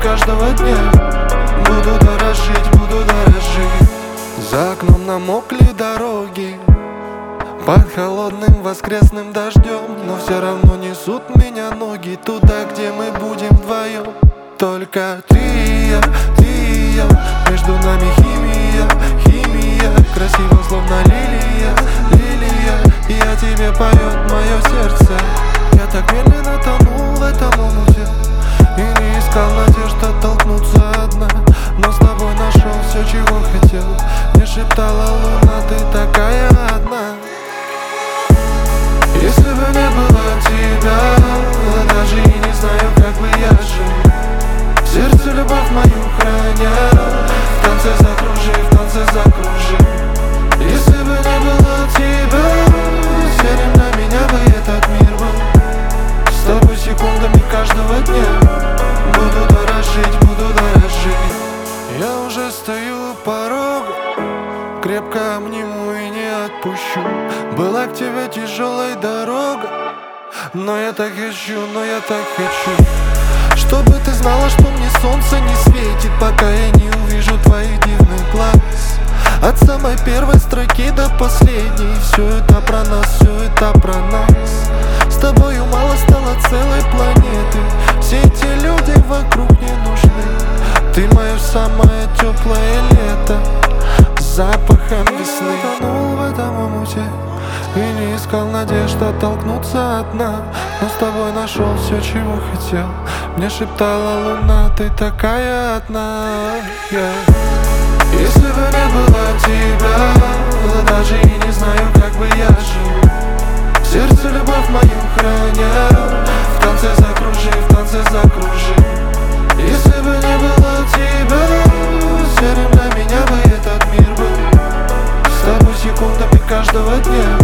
каждого дня. Буду дорожить, буду дорожить. За окном намокли дороги под холодным воскресным дождем, но все равно несут меня ноги туда, где мы будем вдвоем. Только ты и я, между нами химия, химия. Красиво, словно лилия, лилия. И о тебе поет мое сердце. Я так медленно тонул в этом омуте и не искал надежд оттолкнуться одна, но с тобой нашел все, чего хотел. Мне шептала луна, ты такая одна. Если бы не было тебя, даже и не знаю, как бы я жил. Сердце любовь мою храня, в танце закружи, в танце закружи. Если бы не было тебя, серым на меня бы этот мир был. С тобой секундами каждого дня. Буду дорожить, буду дорожить. Я уже стою у порога, крепко обниму и не отпущу. Была к тебе тяжелая дорога, но я так хочу, но я так хочу. Чтобы ты знала, что мне солнце не светит, пока я не увижу твоих дивных глаз. От самой первой строки до последней. Все это про нас, все это про нас. С тобою мало стало целой планеты. Все эти люди вокруг не нужны. Ты мое самое теплое лето с запахом весны. Я тонул в этом омуте и не искал надежд оттолкнуться от дна, но с тобой нашел все, чего хотел. Мне шептала луна, ты такая одна. Если бы не было тебя, даже и не знаю, как бы я жил. Сердце любовь мою храня, в танце закружи, в танце закружи. Если бы не было тебя, серым для меня бы этот мир был. С тобой секундами каждого дня.